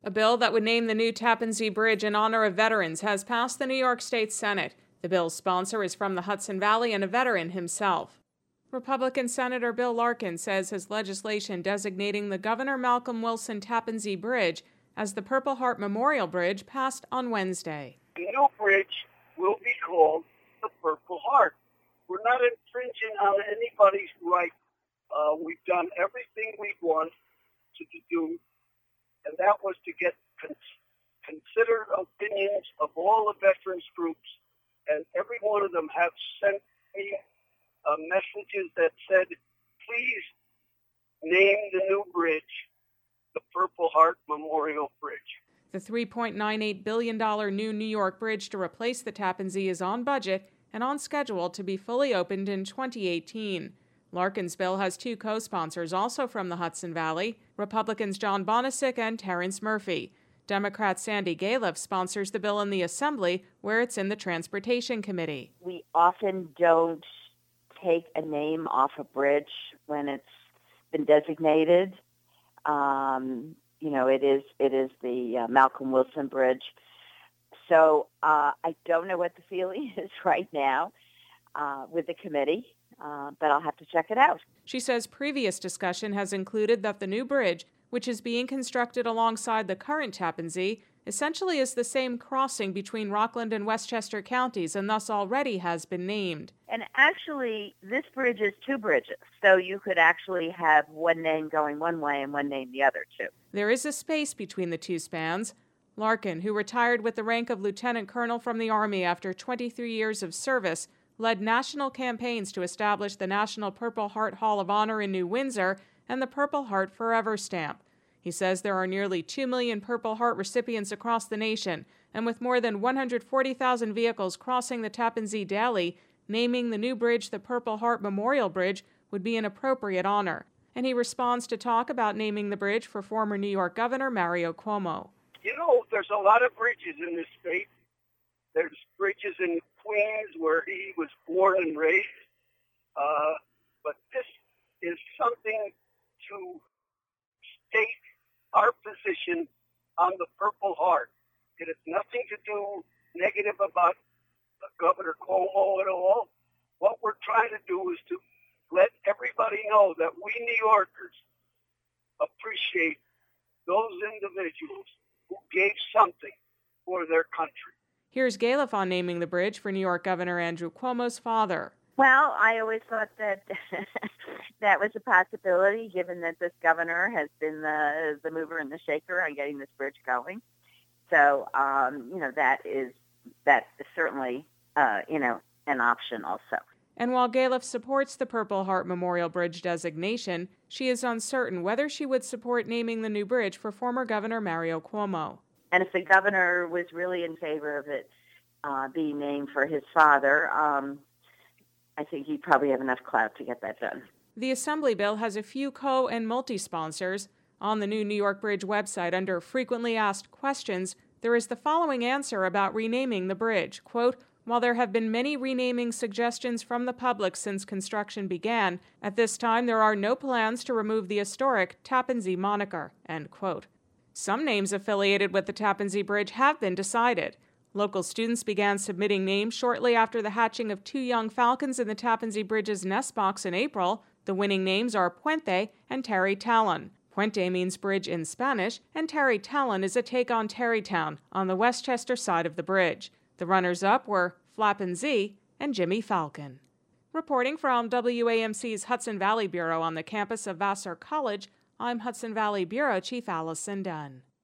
A bill that would name the new Tappan Zee Bridge in honor of veterans has passed the New York State Senate. The bill's sponsor is from the Hudson Valley and a veteran himself. Republican Senator Bill Larkin says his legislation designating the Governor Malcolm Wilson Tappan Zee Bridge as the Purple Heart Memorial Bridge passed on Wednesday. The new bridge will be called the Purple Heart. We're not infringing on anybody's right. We've done everything we want to do, and that was to get considered opinions of all the veterans groups, and every one of them have sent me messages that said, please name the new bridge the Purple Heart Memorial Bridge. The $3.98 billion new New York bridge to replace the Tappan Zee is on budget and on schedule to be fully opened in 2018. Larkin's bill has two co-sponsors, also from the Hudson Valley, Republicans John Bonisic and Terrence Murphy. Democrat Sandy Galiff sponsors the bill in the Assembly, where it's in the Transportation Committee. We often don't take a name off a bridge when it's been designated. It is the Malcolm Wilson Bridge. So I don't know what the feeling is right now with the committee, but I'll have to check it out. She says previous discussion has included that the new bridge, which is being constructed alongside the current Tappan Zee, essentially is the same crossing between Rockland and Westchester counties and thus already has been named. And actually, this bridge is two bridges, so you could actually have one name going one way and one name the other too. There is a space between the two spans. Larkin, who retired with the rank of lieutenant colonel from the Army after 23 years of service, led national campaigns to establish the National Purple Heart Hall of Honor in New Windsor and the Purple Heart Forever stamp. He says there are nearly 2 million Purple Heart recipients across the nation, and with more than 140,000 vehicles crossing the Tappan Zee daily, naming the new bridge the Purple Heart Memorial Bridge would be an appropriate honor. And he responds to talk about naming the bridge for former New York Governor Mario Cuomo. You know, there's a lot of bridges in this state. There's bridges in Queens where he was born and raised. But this is something to state our position on the Purple Heart. It has nothing to do negative about Governor Cuomo at all. What we're trying to do is to let everybody know that we New Yorkers appreciate those individuals who gave something for their country. Here's Galiff on naming the bridge for New York Governor Andrew Cuomo's father. Well, I always thought that that was a possibility, given that this governor has been the mover and the shaker on getting this bridge going. So, that is certainly, an option also. And while Galiff supports the Purple Heart Memorial Bridge designation, she is uncertain whether she would support naming the new bridge for former Governor Mario Cuomo. And if the governor was really in favor of it being named for his father, I think he'd probably have enough clout to get that done. The Assembly bill has a few co- and multi-sponsors. On the new New York Bridge website, under Frequently Asked Questions, there is the following answer about renaming the bridge. Quote, while there have been many renaming suggestions from the public since construction began, at this time there are no plans to remove the historic Tappan Zee moniker. End quote. Some names affiliated with the Tappan Zee Bridge have been decided. Local students began submitting names shortly after the hatching of two young falcons in the Tappan Zee Bridge's nest box in April. The winning names are Puente and Terry Talon. Puente means bridge in Spanish, and Terry Talon is a take on Terrytown on the Westchester side of the bridge. The runners-up were Flappin' Z and Jimmy Falcon. Reporting from WAMC's Hudson Valley Bureau on the campus of Vassar College, I'm Hudson Valley Bureau Chief Allison Dunn.